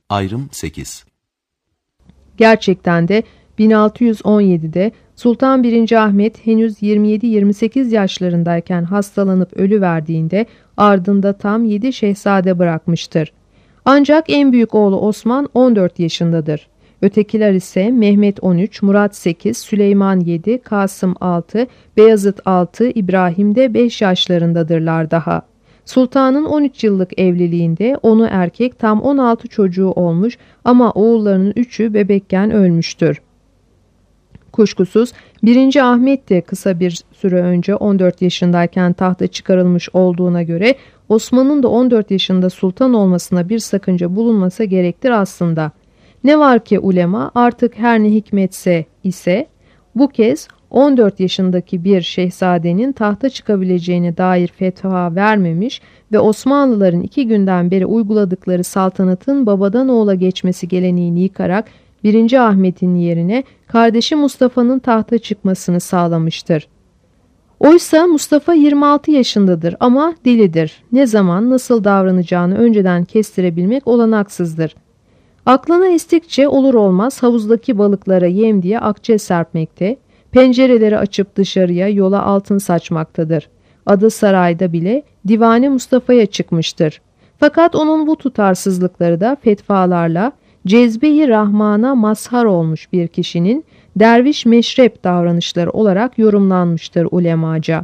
Ayrım 8. Gerçekten de 1617'de Sultan 1. Ahmet henüz 27-28 yaşlarındayken hastalanıp ölüverdiğinde ardında tam 7 şehzade bırakmıştır. Ancak en büyük oğlu Osman 14 yaşındadır. Ötekiler ise Mehmet 13, Murat 8, Süleyman 7, Kasım 6, Beyazıt 6, İbrahim de 5 yaşlarındadırlar daha. Sultanın 13 yıllık evliliğinde onu erkek tam 16 çocuğu olmuş ama oğullarının 3'ü bebekken ölmüştür. Kuşkusuz 1. Ahmet de kısa bir süre önce 14 yaşındayken tahta çıkarılmış olduğuna göre Osman'ın da 14 yaşında sultan olmasına bir sakınca bulunmasa gerektir aslında. Ne var ki ulema artık her ne hikmetse ise bu kez 14 yaşındaki bir şehzadenin tahta çıkabileceğine dair fetva vermemiş ve Osmanlıların 2 günden beri uyguladıkları saltanatın babadan oğula geçmesi geleneğini yıkarak 1. Ahmet'in yerine kardeşi Mustafa'nın tahta çıkmasını sağlamıştır. Oysa Mustafa 26 yaşındadır ama delidir. Ne zaman nasıl davranacağını önceden kestirebilmek olanaksızdır. Aklına estikçe olur olmaz havuzdaki balıklara yem diye akçe serpmekte, pencereleri açıp dışarıya yola altın saçmaktadır. Adı sarayda bile Divane Mustafa'ya çıkmıştır. Fakat onun bu tutarsızlıkları da fetvalarla cezbe-i Rahman'a mazhar olmuş bir kişinin derviş meşrep davranışları olarak yorumlanmıştır ulemaca.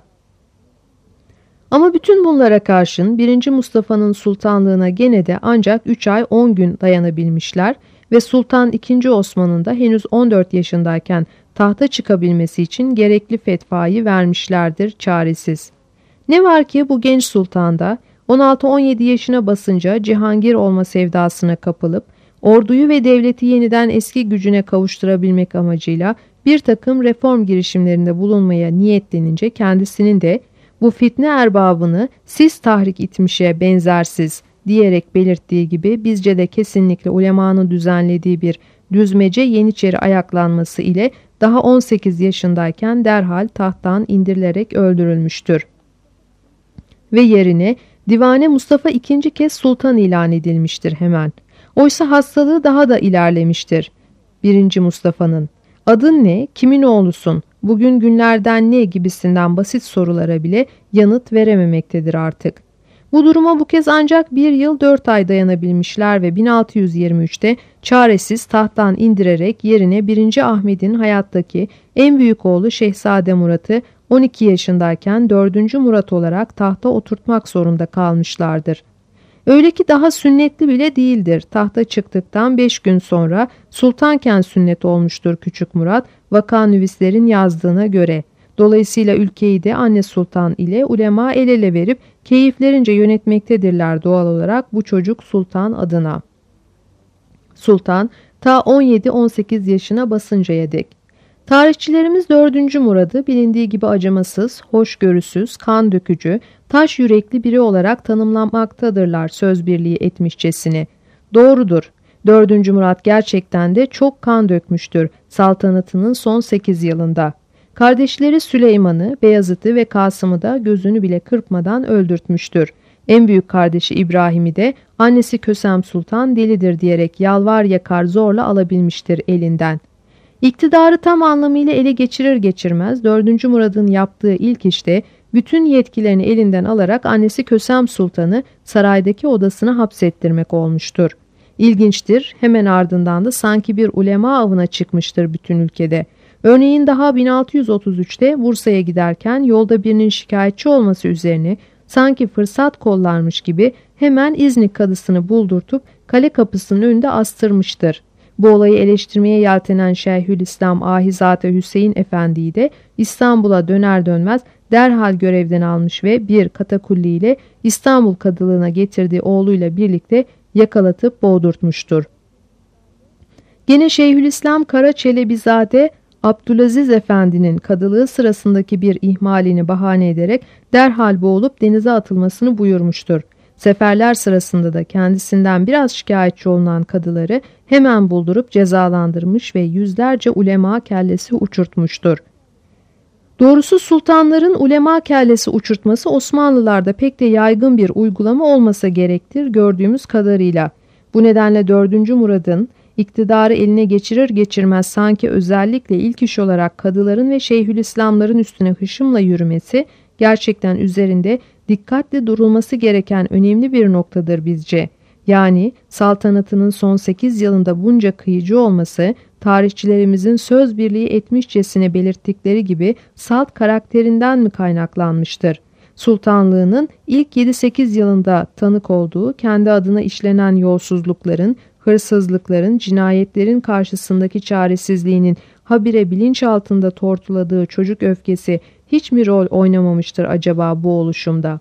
Ama bütün bunlara karşın 1. Mustafa'nın sultanlığına gene de ancak 3 ay 10 gün dayanabilmişler ve Sultan II. Osman'ın da henüz 14 yaşındayken tahta çıkabilmesi için gerekli fetvayı vermişlerdir çaresiz. Ne var ki bu genç sultan da 16-17 yaşına basınca Cihangir olma sevdasına kapılıp orduyu ve devleti yeniden eski gücüne kavuşturabilmek amacıyla bir takım reform girişimlerinde bulunmaya niyetlenince kendisinin de bu fitne erbabını siz tahrik itmişe benzersiz diyerek belirttiği gibi bizce de kesinlikle ulemanın düzenlediği bir düzmece Yeniçeri ayaklanması ile daha 18 yaşındayken derhal tahttan indirilerek öldürülmüştür. Ve yerine Divane Mustafa ikinci kez sultan ilan edilmiştir hemen. Oysa hastalığı daha da ilerlemiştir 1. Mustafa'nın. Adın ne, kimin oğlusun, bugün günlerden ne gibisinden basit sorulara bile yanıt verememektedir artık. Bu duruma bu kez ancak 1 yıl 4 ay dayanabilmişler ve 1623'te çaresiz tahttan indirerek yerine 1. Ahmet'in hayattaki en büyük oğlu Şehzade Murat'ı 12 yaşındayken 4. Murat olarak tahta oturtmak zorunda kalmışlardır. Öyle ki daha sünnetli bile değildir. Tahta çıktıktan 5 gün sonra sultanken sünnet olmuştur küçük Murat, vakanüvislerin yazdığına göre. Dolayısıyla ülkeyi de anne sultan ile ulema el ele verip keyiflerince yönetmektedirler doğal olarak bu çocuk sultan adına. Sultan ta 17-18 yaşına basıncaya dek. Tarihçilerimiz 4. Murad'ı bilindiği gibi acımasız, hoşgörüsüz, kan dökücü, taş yürekli biri olarak tanımlamaktadırlar söz birliği etmişçesine. Doğrudur. 4. Murat gerçekten de çok kan dökmüştür saltanatının son 8 yılında. Kardeşleri Süleyman'ı, Beyazıt'ı ve Kasım'ı da gözünü bile kırpmadan öldürtmüştür. En büyük kardeşi İbrahim'i de annesi Kösem Sultan delidir diyerek yalvar yakar zorla alabilmiştir elinden. İktidarı tam anlamıyla ele geçirir geçirmez 4. Murad'ın yaptığı ilk işte bütün yetkilerini elinden alarak annesi Kösem Sultan'ı saraydaki odasına hapsettirmek olmuştur. İlginçtir, hemen ardından da sanki bir ulema avına çıkmıştır bütün ülkede. Örneğin daha 1633'te Bursa'ya giderken yolda birinin şikayetçi olması üzerine sanki fırsat kollarmış gibi hemen İznik kadısını buldurtup kale kapısının önünde astırmıştır. Bu olayı eleştirmeye yeltenen Şeyhülislam Ahizade Hüseyin Efendi'yi de İstanbul'a döner dönmez derhal görevden almış ve bir katakulliyle İstanbul kadılığına getirdiği oğluyla birlikte yakalatıp boğdurtmuştur. Gene Şeyhülislam Kara Çelebizade Abdülaziz Efendi'nin kadılığı sırasındaki bir ihmalini bahane ederek derhal boğulup denize atılmasını buyurmuştur. Seferler sırasında da kendisinden biraz şikayetçi olunan kadıları hemen buldurup cezalandırmış ve yüzlerce ulema kellesi uçurtmuştur. Doğrusu sultanların ulema kellesi uçurtması Osmanlılarda pek de yaygın bir uygulama olmasa gerektir gördüğümüz kadarıyla. Bu nedenle 4. Murad'ın iktidarı eline geçirir geçirmez sanki özellikle ilk iş olarak kadıların ve Şeyhülislamların üstüne hışımla yürümesi gerçekten üzerinde dikkatle durulması gereken önemli bir noktadır bizce. Yani saltanatının son 8 yılında bunca kıyıcı olması, tarihçilerimizin söz birliği etmişçesine belirttikleri gibi salt karakterinden mi kaynaklanmıştır? Sultanlığının ilk 7-8 yılında tanık olduğu kendi adına işlenen yolsuzlukların, hırsızlıkların, cinayetlerin karşısındaki çaresizliğinin habire bilinç altında tortuladığı çocuk öfkesi hiç mi rol oynamamıştır acaba bu oluşumda?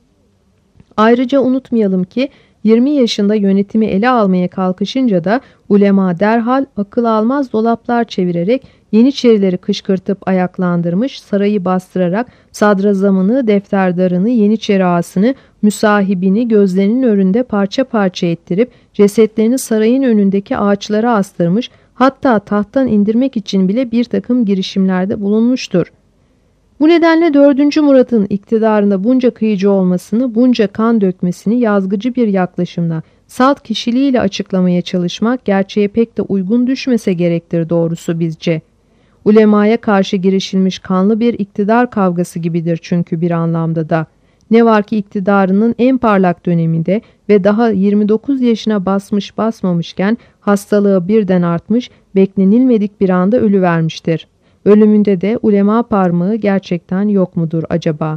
Ayrıca unutmayalım ki 20 yaşında yönetimi ele almaya kalkışınca da ulema derhal akıl almaz dolaplar çevirerek Yeniçerileri kışkırtıp ayaklandırmış, sarayı bastırarak sadrazamını, defterdarını, Yeniçeri ağasını, müsahibini gözlerinin önünde parça parça ettirip cesetlerini sarayın önündeki ağaçlara astırmış, hatta tahttan indirmek için bile bir takım girişimlerde bulunmuştur. Bu nedenle 4. Murat'ın iktidarında bunca kıyıcı olmasını, bunca kan dökmesini yazgıcı bir yaklaşımla, salt kişiliğiyle açıklamaya çalışmak gerçeğe pek de uygun düşmese gerektir doğrusu bizce. Ulemaya karşı girişilmiş kanlı bir iktidar kavgası gibidir çünkü bir anlamda da. Ne var ki iktidarının en parlak döneminde ve daha 29 yaşına basmış basmamışken hastalığı birden artmış, beklenilmedik bir anda ölüvermiştir. Ölümünde de ulema parmağı gerçekten yok mudur acaba?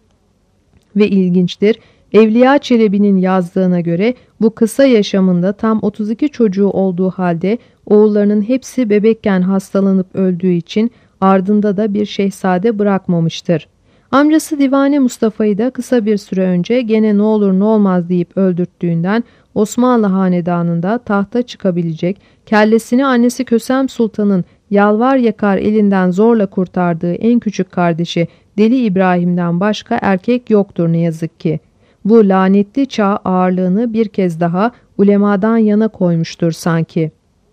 Ve ilginçtir, Evliya Çelebi'nin yazdığına göre bu kısa yaşamında tam 32 çocuğu olduğu halde oğullarının hepsi bebekken hastalanıp öldüğü için ardında da bir şehzade bırakmamıştır. Amcası Divane Mustafa'yı da kısa bir süre önce gene ne olur ne olmaz deyip öldürttüğünden Osmanlı hanedanında tahta çıkabilecek, kellesini annesi Kösem Sultan'ın yalvar yakar elinden zorla kurtardığı en küçük kardeşi Deli İbrahim'den başka erkek yoktur ne yazık ki. Bu lanetli çağ ağırlığını bir kez daha ulemadan yana koymuştur sanki.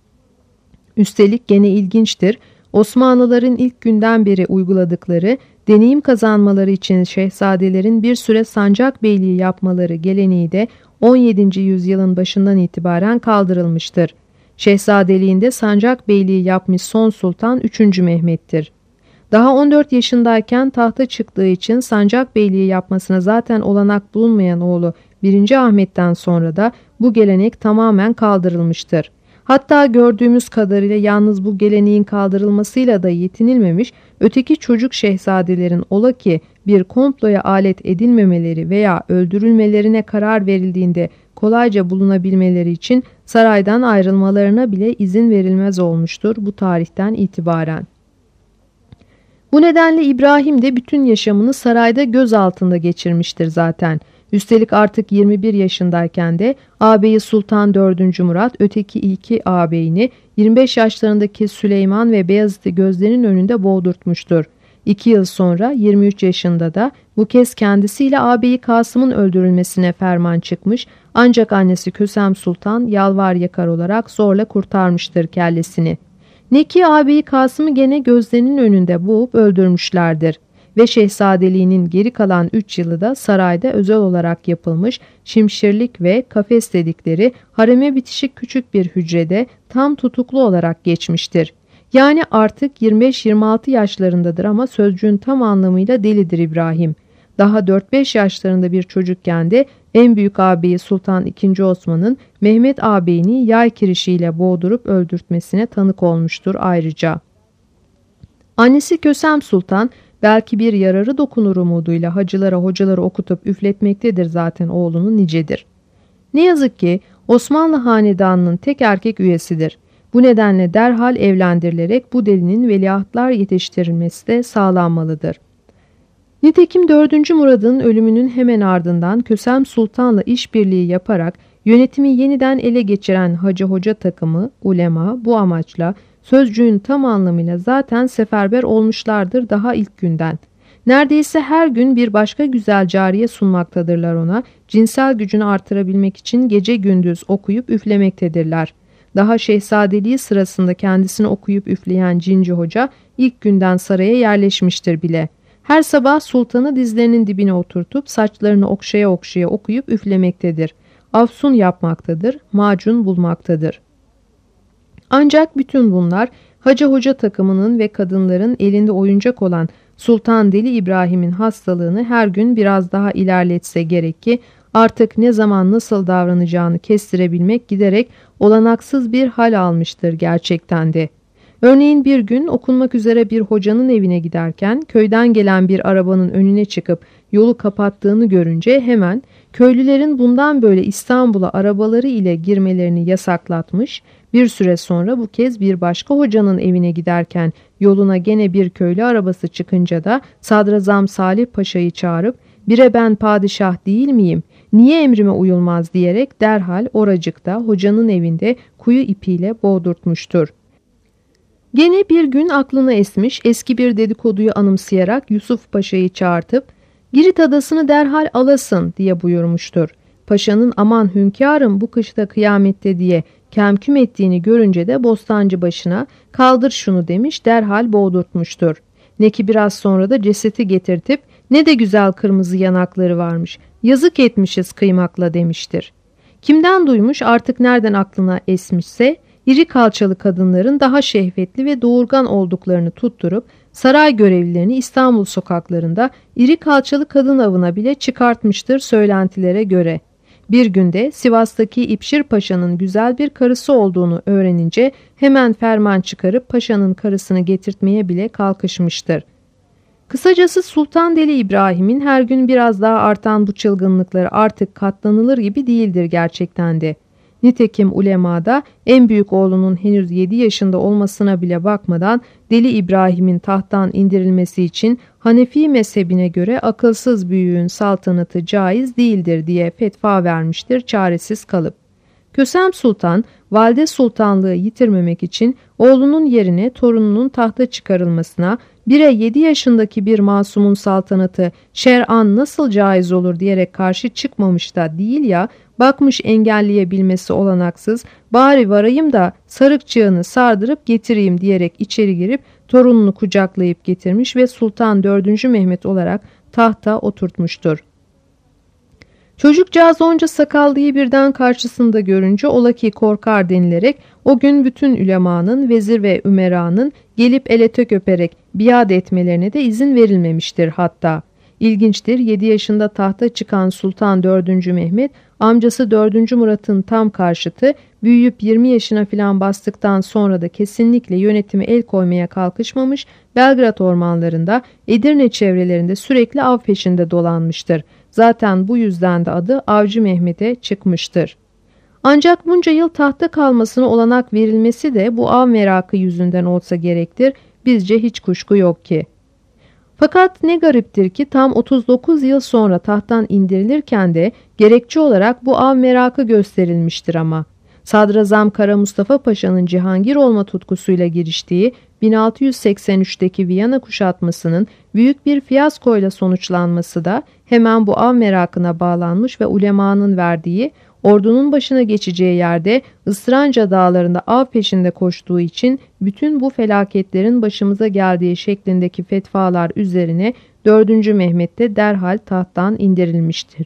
Üstelik gene ilginçtir, Osmanlıların ilk günden beri uyguladıkları, deneyim kazanmaları için şehzadelerin bir süre sancak beyliği yapmaları geleneği de 17. yüzyılın başından itibaren kaldırılmıştır. Şehzadeliğinde sancak beyliği yapmış son sultan 3. Mehmet'tir. Daha 14 yaşındayken tahta çıktığı için sancak beyliği yapmasına zaten olanak bulunmayan oğlu 1. Ahmet'ten sonra da bu gelenek tamamen kaldırılmıştır. Hatta gördüğümüz kadarıyla yalnız bu geleneğin kaldırılmasıyla da yetinilmemiş, öteki çocuk şehzadelerin ola ki bir komploya alet edilmemeleri veya öldürülmelerine karar verildiğinde kolayca bulunabilmeleri için saraydan ayrılmalarına bile izin verilmez olmuştur bu tarihten itibaren. Bu nedenle İbrahim de bütün yaşamını sarayda göz altında geçirmiştir zaten. Üstelik artık 21 yaşındayken de ağabeyi Sultan 4. Murat, öteki iki ağabeyini 25 yaşlarındaki Süleyman ve Beyazıt'ı gözlerinin önünde boğdurtmuştur. 2 yıl sonra 23 yaşında da bu kez kendisiyle ağabeyi Kasım'ın öldürülmesine ferman çıkmış, ancak annesi Kösem Sultan yalvar yakar olarak zorla kurtarmıştır kellesini. Ne ki ağabeyi Kasım'ı gene gözlerinin önünde boğup öldürmüşlerdir. Ve şehzadeliğinin geri kalan 3 yılı da sarayda özel olarak yapılmış şimşirlik ve kafes dedikleri hareme bitişik küçük bir hücrede tam tutuklu olarak geçmiştir. Yani artık 25-26 yaşlarındadır ama sözcüğün tam anlamıyla delidir İbrahim. Daha 4-5 yaşlarında bir çocukken de en büyük ağabeyi Sultan II. Osman'ın Mehmet ağabeyini yay kirişiyle boğdurup öldürtmesine tanık olmuştur ayrıca. Annesi Kösem Sultan belki bir yararı dokunur umuduyla hacılara hocaları okutup üfletmektedir zaten oğlunu nicedir. Ne yazık ki Osmanlı hanedanının tek erkek üyesidir. Bu nedenle derhal evlendirilerek bu delinin veliahtlar yetiştirilmesi de sağlanmalıdır. Nitekim 4. Murad'ın ölümünün hemen ardından Kösem Sultan'la işbirliği yaparak yönetimi yeniden ele geçiren hacı hoca takımı, ulema bu amaçla sözcüğün tam anlamıyla zaten seferber olmuşlardır daha ilk günden. Neredeyse her gün bir başka güzel cariye sunmaktadırlar ona, cinsel gücünü artırabilmek için gece gündüz okuyup üflemektedirler. Daha şehzadeliği sırasında kendisini okuyup üfleyen Cinci Hoca ilk günden saraya yerleşmiştir bile. Her sabah sultanı dizlerinin dibine oturtup saçlarını okşaya okşaya okuyup üflemektedir. afsun yapmaktadır, macun bulmaktadır. Ancak bütün bunlar Hacı Hoca takımının ve kadınların elinde oyuncak olan Sultan Deli İbrahim'in hastalığını her gün biraz daha ilerletse gerek ki artık ne zaman nasıl davranacağını kestirebilmek giderek olanaksız bir hal almıştır gerçekten de. Örneğin bir gün okunmak üzere bir hocanın evine giderken köyden gelen bir arabanın önüne çıkıp yolu kapattığını görünce hemen köylülerin bundan böyle İstanbul'a arabaları ile girmelerini yasaklatmış, bir süre sonra bu kez bir başka hocanın evine giderken yoluna gene bir köylü arabası çıkınca da Sadrazam Salih Paşa'yı çağırıp "Bire ben padişah değil miyim? Niye emrime uyulmaz?" diyerek derhal oracıkta hocanın evinde kuyu ipiyle boğdurtmuştur. Gene bir gün aklına esmiş eski bir dedikoduyu anımsayarak Yusuf Paşa'yı çağırtıp "Girit adasını derhal alasın" diye buyurmuştur. Paşa'nın "Aman hünkârım, bu kışta kıyamette" diye kemküm ettiğini görünce de Bostancı başına "Kaldır şunu" demiş, derhal boğdurtmuştur. Ne ki biraz sonra da cesedi getirtip "Ne de güzel kırmızı yanakları varmış, yazık etmişiz kıymakla" demiştir. Kimden duymuş, artık nereden aklına esmişse iri kalçalı kadınların daha şehvetli ve doğurgan olduklarını tutturup saray görevlilerini İstanbul sokaklarında iri kalçalı kadın avına bile çıkartmıştır söylentilere göre. Bir günde Sivas'taki İpşir Paşa'nın güzel bir karısı olduğunu öğrenince hemen ferman çıkarıp paşanın karısını getirtmeye bile kalkışmıştır. Kısacası Sultan Deli İbrahim'in her gün biraz daha artan bu çılgınlıkları artık katlanılır gibi değildir gerçekten de. Nitekim ulemada en büyük oğlunun henüz 7 yaşında olmasına bile bakmadan Deli İbrahim'in tahttan indirilmesi için Hanefi mezhebine göre akılsız büyüğün saltanatı caiz değildir diye fetva vermiştir çaresiz kalıp. Kösem Sultan, valide sultanlığı yitirmemek için oğlunun yerine torununun tahta çıkarılmasına, 1'e 7 yaşındaki bir masumun saltanatı şer'an nasıl caiz olur diyerek karşı çıkmamış da değil ya, bakmış engelleyebilmesi olanaksız, bari varayım da sarıkçığını sardırıp getireyim diyerek içeri girip torununu kucaklayıp getirmiş ve Sultan 4. Mehmet olarak tahta oturtmuştur. Çocukcağız onca sakallıyı birden karşısında görünce ola ki korkar denilerek o gün bütün ülemanın, vezir ve ümeranın gelip ele tök öperek biat etmelerine de izin verilmemiştir hatta. İlginçtir, 7 yaşında tahta çıkan Sultan 4. Mehmet, amcası 4. Murat'ın tam karşıtı, büyüyüp 20 yaşına filan bastıktan sonra da kesinlikle yönetime el koymaya kalkışmamış, Belgrad ormanlarında, Edirne çevrelerinde sürekli av peşinde dolanmıştır. Zaten bu yüzden de adı Avcı Mehmet'e çıkmıştır. Ancak bunca yıl tahta kalmasına olanak verilmesi de bu av merakı yüzünden olsa gerektir, bizce hiç kuşku yok ki. Fakat ne gariptir ki tam 39 yıl sonra tahttan indirilirken de gerekçe olarak bu av merakı gösterilmiştir ama. Sadrazam Kara Mustafa Paşa'nın Cihangir olma tutkusuyla giriştiği 1683'teki Viyana kuşatmasının büyük bir fiyaskoyla sonuçlanması da hemen bu av merakına bağlanmış ve ulemanın verdiği, ordunun başına geçeceği yerde Isranca dağlarında av peşinde koştuğu için bütün bu felaketlerin başımıza geldiği şeklindeki fetvalar üzerine 4. Mehmet'te derhal tahttan indirilmiştir.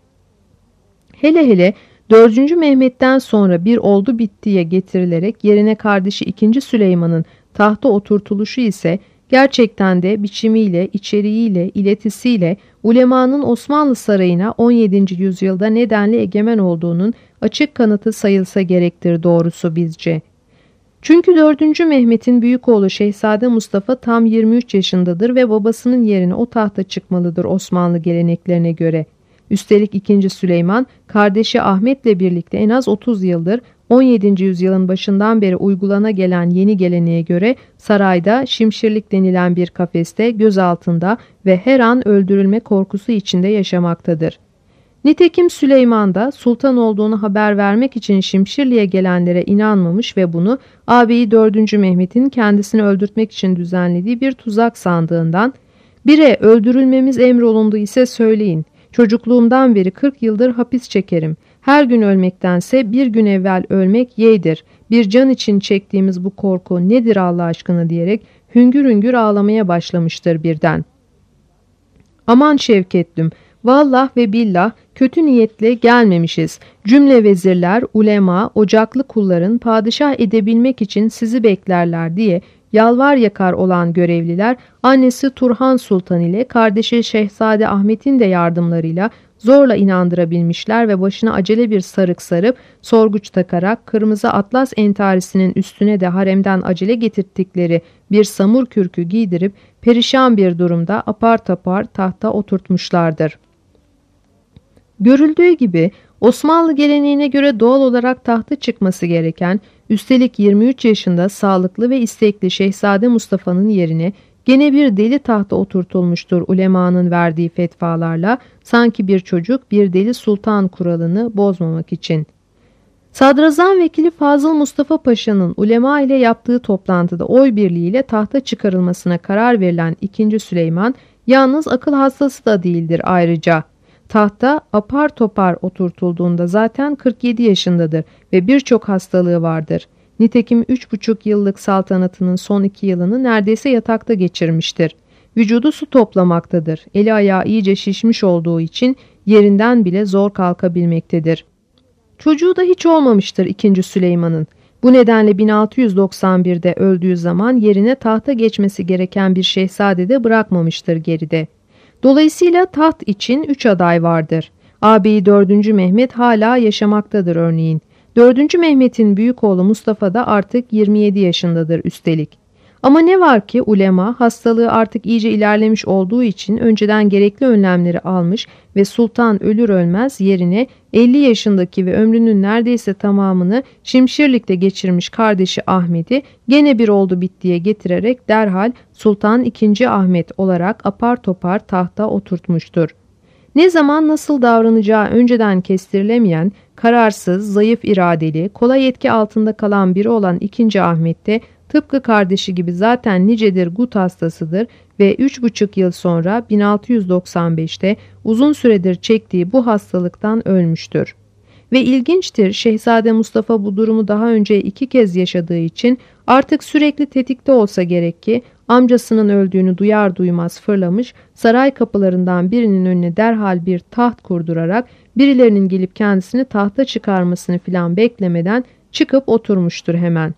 Hele hele 4. Mehmet'ten sonra bir oldu bittiye getirilerek yerine kardeşi 2. Süleyman'ın tahta oturtuluşu ise gerçekten de biçimiyle, içeriğiyle, iletisiyle ulemanın Osmanlı sarayına 17. yüzyılda nedenli egemen olduğunun açık kanıtı sayılsa gerektir doğrusu bizce. Çünkü 4. Mehmet'in büyük oğlu Şehzade Mustafa tam 23 yaşındadır ve babasının yerine o tahta çıkmalıdır Osmanlı geleneklerine göre. Üstelik 2. Süleyman, kardeşi Ahmet'le birlikte en az 30 yıldır 17. yüzyılın başından beri uygulana gelen yeni geleneğe göre sarayda şimşirlik denilen bir kafeste göz altında ve her an öldürülme korkusu içinde yaşamaktadır. Nitekim Süleyman da sultan olduğunu haber vermek için Şimşirli'ye gelenlere inanmamış ve bunu ağabeyi 4. Mehmet'in kendisini öldürtmek için düzenlediği bir tuzak sandığından "Bire öldürülmemiz emrolundu ise söyleyin. Çocukluğumdan beri 40 yıldır hapis çekerim. Her gün ölmektense bir gün evvel ölmek yeğdir. Bir can için çektiğimiz bu korku nedir Allah aşkına?" diyerek hüngür hüngür ağlamaya başlamıştır birden. "Aman Şevketlüm, Vallah ve billah kötü niyetle gelmemişiz. Cümle vezirler, ulema, ocaklı kulların padişah edebilmek için sizi beklerler diye yalvar yakar olan görevliler, annesi Turhan Sultan ile kardeşi Şehzade Ahmet'in de yardımlarıyla zorla inandırabilmişler ve başına acele bir sarık sarıp sorguç takarak kırmızı atlas entarisinin üstüne de haremden acele getirttikleri bir samur kürkü giydirip perişan bir durumda apar topar tahta oturtmuşlardır. Görüldüğü gibi Osmanlı geleneğine göre doğal olarak tahta çıkması gereken, üstelik 23 yaşında sağlıklı ve istekli Şehzade Mustafa'nın yerine gene bir deli tahta oturtulmuştur ulemanın verdiği fetvalarla, sanki bir çocuk bir deli sultan kuralını bozmamak için. Sadrazam Vekili Fazıl Mustafa Paşa'nın ulema ile yaptığı toplantıda oy birliğiyle tahta çıkarılmasına karar verilen 2. Süleyman, yalnız akıl hastası da değildir ayrıca. Tahta apar topar oturtulduğunda zaten 47 yaşındadır ve birçok hastalığı vardır. Nitekim 3,5 yıllık saltanatının son 2 yılını neredeyse yatakta geçirmiştir. Vücudu su toplamaktadır. Eli ayağı iyice şişmiş olduğu için yerinden bile zor kalkabilmektedir. Çocuğu da hiç olmamıştır 2. Süleyman'ın. Bu nedenle 1691'de öldüğü zaman yerine tahta geçmesi gereken bir şehzade de bırakmamıştır geride. Dolayısıyla taht için 3 aday vardır. Ağabeyi 4. Mehmet hala yaşamaktadır örneğin. 4. Mehmet'in büyük oğlu Mustafa da artık 27 yaşındadır üstelik. Ama ne var ki ulema hastalığı artık iyice ilerlemiş olduğu için önceden gerekli önlemleri almış ve sultan ölür ölmez yerine 50 yaşındaki ve ömrünün neredeyse tamamını Şimşirlik'te geçirmiş kardeşi Ahmet'i gene bir oldu bittiye getirerek derhal Sultan II. Ahmet olarak apar topar tahta oturtmuştur. Ne zaman nasıl davranacağı önceden kestirilemeyen, kararsız, zayıf iradeli, kolay etki altında kalan biri olan II. Ahmet de tıpkı kardeşi gibi zaten nicedir gut hastasıdır ve 3,5 yıl sonra 1695'te uzun süredir çektiği bu hastalıktan ölmüştür. Ve ilginçtir, Şehzade Mustafa bu durumu daha önce 2 kez yaşadığı için artık sürekli tetikte olsa gerek ki amcasının öldüğünü duyar duymaz fırlamış, saray kapılarından birinin önüne derhal bir taht kurdurarak birilerinin gelip kendisini tahta çıkarmasını filan beklemeden çıkıp oturmuştur hemen.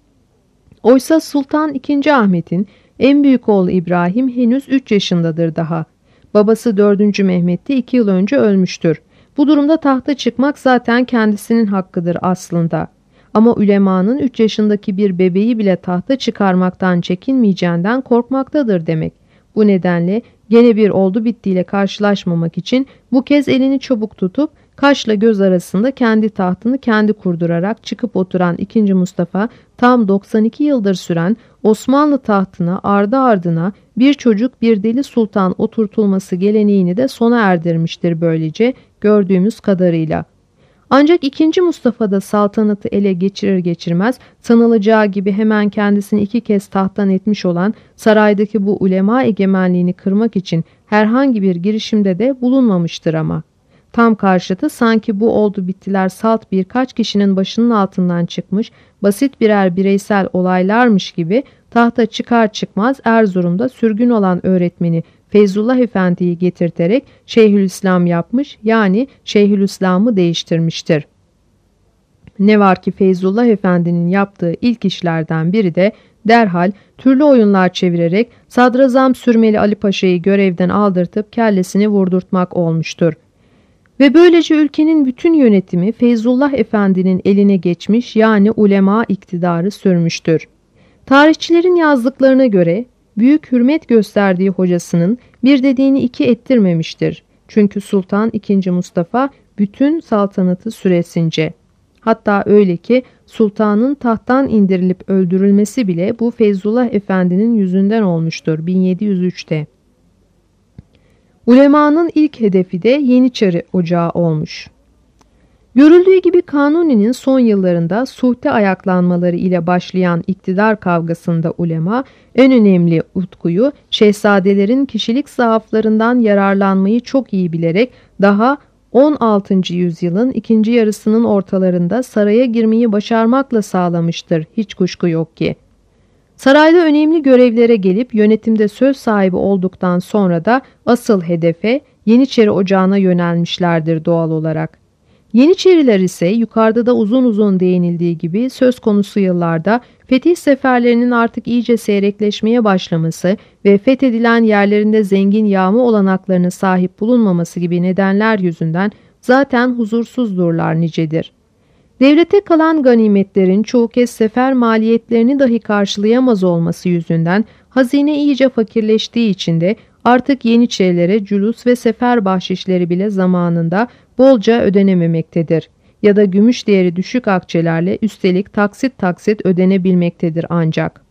Oysa Sultan II. Ahmet'in en büyük oğlu İbrahim henüz 3 yaşındadır daha. Babası 4. Mehmet de 2 yıl önce ölmüştür. Bu durumda tahta çıkmak zaten kendisinin hakkıdır aslında. Ama ülemanın 3 yaşındaki bir bebeği bile tahta çıkarmaktan çekinmeyeceğinden korkmaktadır demek. Bu nedenle gene bir oldu bittiyle karşılaşmamak için bu kez elini çabuk tutup kaşla göz arasında kendi tahtını kendi kurdurarak çıkıp oturan 2. Mustafa tam 92 yıldır süren Osmanlı tahtına ardı ardına bir çocuk bir deli sultan oturtulması geleneğini de sona erdirmiştir böylece gördüğümüz kadarıyla. Ancak 2. Mustafa da saltanatı ele geçirir geçirmez sanılacağı gibi hemen kendisini 2 kez tahttan etmiş olan saraydaki bu ulema egemenliğini kırmak için herhangi bir girişimde de bulunmamıştır ama. Tam karşıtı sanki bu oldu bittiler salt birkaç kişinin başının altından çıkmış basit birer bireysel olaylarmış gibi tahta çıkar çıkmaz Erzurum'da sürgün olan öğretmeni Feyzullah Efendi'yi getirterek Şeyhülislam yapmış, yani Şeyhülislam'ı değiştirmiştir. Ne var ki Feyzullah Efendi'nin yaptığı ilk işlerden biri de derhal türlü oyunlar çevirerek Sadrazam Sürmeli Ali Paşa'yı görevden aldırtıp kellesini vurdurtmak olmuştur. Ve böylece ülkenin bütün yönetimi Feyzullah Efendi'nin eline geçmiş, yani ulema iktidarı sürmüştür. Tarihçilerin yazdıklarına göre büyük hürmet gösterdiği hocasının bir dediğini 2 ettirmemiştir. Çünkü Sultan II. Mustafa bütün saltanatı süresince, hatta öyle ki sultanın tahttan indirilip öldürülmesi bile bu Feyzullah Efendi'nin yüzünden olmuştur 1703'te. Ulemanın ilk hedefi de Yeniçeri Ocağı olmuş. Görüldüğü gibi Kanuni'nin son yıllarında suhte ayaklanmaları ile başlayan iktidar kavgasında ulema en önemli utkuyu şehzadelerin kişilik zaaflarından yararlanmayı çok iyi bilerek daha 16. yüzyılın ikinci yarısının ortalarında saraya girmeyi başarmakla sağlamıştır, hiç kuşku yok ki. Sarayda önemli görevlere gelip yönetimde söz sahibi olduktan sonra da asıl hedefe, Yeniçeri Ocağı'na yönelmişlerdir doğal olarak. Yeniçeriler ise yukarıda da uzun uzun değinildiği gibi söz konusu yıllarda fetih seferlerinin artık iyice seyrekleşmeye başlaması ve fethedilen yerlerinde zengin yağma olanaklarına sahip bulunmaması gibi nedenler yüzünden zaten huzursuzdurlar nicedir. Devlete kalan ganimetlerin çoğu kez sefer maliyetlerini dahi karşılayamaz olması yüzünden hazine iyice fakirleştiği için de artık Yeniçerilere cülus ve sefer bahşişleri bile zamanında bolca ödenememektedir ya da gümüş değeri düşük akçelerle üstelik taksit taksit ödenebilmektedir ancak.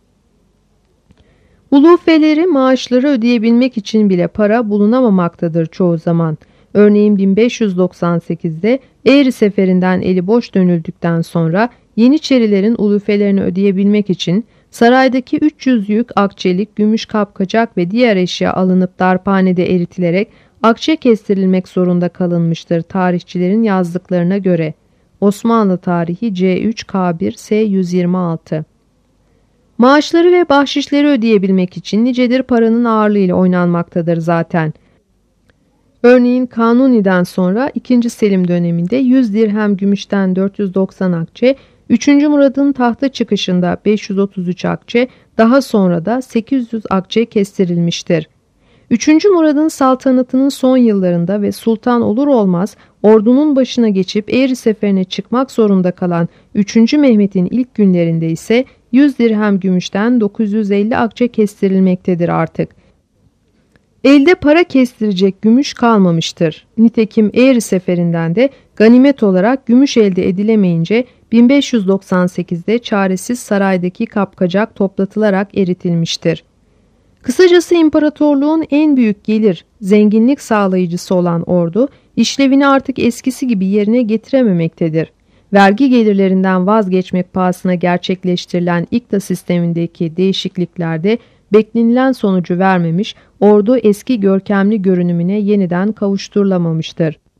Ulufeleri maaşları ödeyebilmek için bile para bulunamamaktadır çoğu zaman. Örneğin 1598'de Eğri seferinden eli boş dönüldükten sonra Yeniçerilerin ulufelerini ödeyebilmek için saraydaki 300 yük akçelik, gümüş kapkacak ve diğer eşya alınıp darphanede eritilerek akçe kestirilmek zorunda kalınmıştır tarihçilerin yazdıklarına göre. Osmanlı Tarihi C3 K1 S 126. Maaşları ve bahşişleri ödeyebilmek için nicedir paranın ağırlığıyla oynanmaktadır zaten. Örneğin Kanuni'den sonra 2. Selim döneminde 100 dirhem gümüşten 490 akçe, 3. Murad'ın tahta çıkışında 533 akçe, daha sonra da 800 akçe kestirilmiştir. 3. Murad'ın saltanatının son yıllarında ve sultan olur olmaz ordunun başına geçip Eğri seferine çıkmak zorunda kalan 3. Mehmet'in ilk günlerinde ise 100 dirhem gümüşten 950 akçe kestirilmektedir artık. Elde para kestirecek gümüş kalmamıştır. Nitekim Eğri seferinden de ganimet olarak gümüş elde edilemeyince 1598'de çaresiz saraydaki kapkacak toplatılarak eritilmiştir. Kısacası imparatorluğun en büyük gelir, zenginlik sağlayıcısı olan ordu işlevini artık eskisi gibi yerine getirememektedir. Vergi gelirlerinden vazgeçmek pahasına gerçekleştirilen ikta sistemindeki değişikliklerde beklenilen sonucu vermemiş, ordu eski görkemli görünümüne yeniden kavuşturulamamıştır.